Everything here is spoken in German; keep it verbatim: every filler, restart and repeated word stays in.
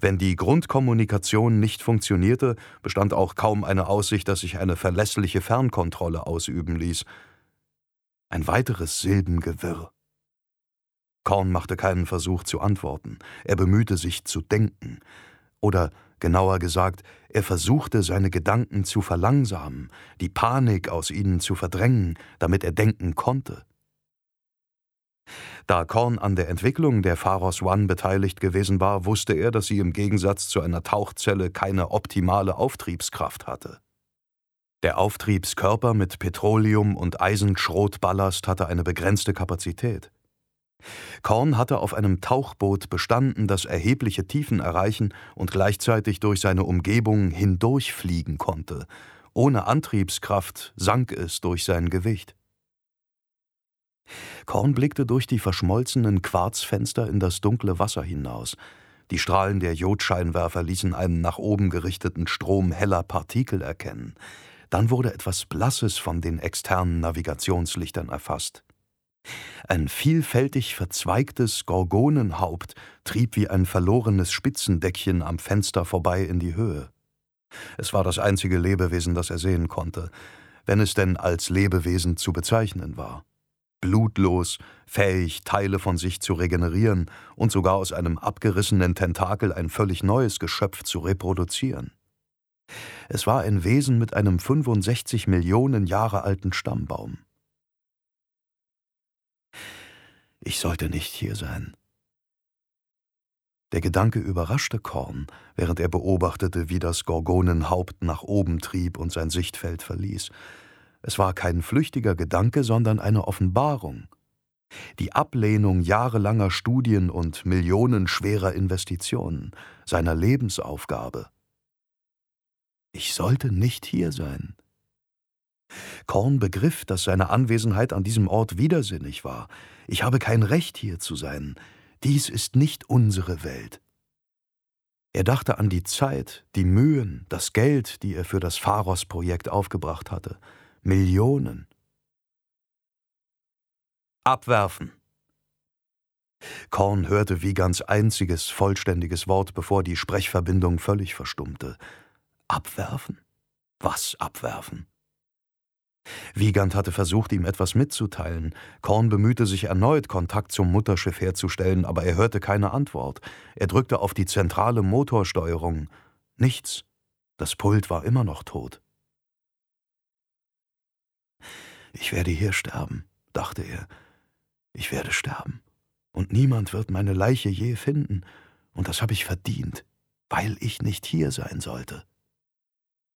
Wenn die Grundkommunikation nicht funktionierte, bestand auch kaum eine Aussicht, dass sich eine verlässliche Fernkontrolle ausüben ließ. Ein weiteres Silbengewirr. Korn machte keinen Versuch zu antworten. Er bemühte sich zu denken. Oder, genauer gesagt, er versuchte, seine Gedanken zu verlangsamen, die Panik aus ihnen zu verdrängen, damit er denken konnte. Da Korn an der Entwicklung der Pharos One beteiligt gewesen war, wusste er, dass sie im Gegensatz zu einer Tauchzelle keine optimale Auftriebskraft hatte. Der Auftriebskörper mit Petroleum- und Eisenschrotballast hatte eine begrenzte Kapazität. Korn hatte auf einem Tauchboot bestanden, das erhebliche Tiefen erreichen und gleichzeitig durch seine Umgebung hindurchfliegen konnte. Ohne Antriebskraft sank es durch sein Gewicht. Korn blickte durch die verschmolzenen Quarzfenster in das dunkle Wasser hinaus. Die Strahlen der Jodscheinwerfer ließen einen nach oben gerichteten Strom heller Partikel erkennen. Dann wurde etwas Blasses von den externen Navigationslichtern erfasst. Ein vielfältig verzweigtes Gorgonenhaupt trieb wie ein verlorenes Spitzendeckchen am Fenster vorbei in die Höhe. Es war das einzige Lebewesen, das er sehen konnte, wenn es denn als Lebewesen zu bezeichnen war. Blutlos, fähig, Teile von sich zu regenerieren und sogar aus einem abgerissenen Tentakel ein völlig neues Geschöpf zu reproduzieren. Es war ein Wesen mit einem fünfundsechzig Millionen Jahre alten Stammbaum. Ich sollte nicht hier sein. Der Gedanke überraschte Korn, während er beobachtete, wie das Gorgonenhaupt nach oben trieb und sein Sichtfeld verließ. Es war kein flüchtiger Gedanke, sondern eine Offenbarung. Die Ablehnung jahrelanger Studien und millionenschwerer Investitionen, seiner Lebensaufgabe. Ich sollte nicht hier sein. Korn begriff, dass seine Anwesenheit an diesem Ort widersinnig war. Ich habe kein Recht, hier zu sein. Dies ist nicht unsere Welt. Er dachte an die Zeit, die Mühen, das Geld, die er für das Pharos-Projekt aufgebracht hatte. Millionen. Abwerfen. Korn hörte Wiegand's einziges, vollständiges Wort, bevor die Sprechverbindung völlig verstummte. Abwerfen? Was abwerfen? Wiegand hatte versucht, ihm etwas mitzuteilen. Korn bemühte sich erneut, Kontakt zum Mutterschiff herzustellen, aber er hörte keine Antwort. Er drückte auf die zentrale Motorsteuerung. Nichts. Das Pult war immer noch tot. Ich werde hier sterben, dachte er. Ich werde sterben. Und niemand wird meine Leiche je finden. Und das habe ich verdient, weil ich nicht hier sein sollte.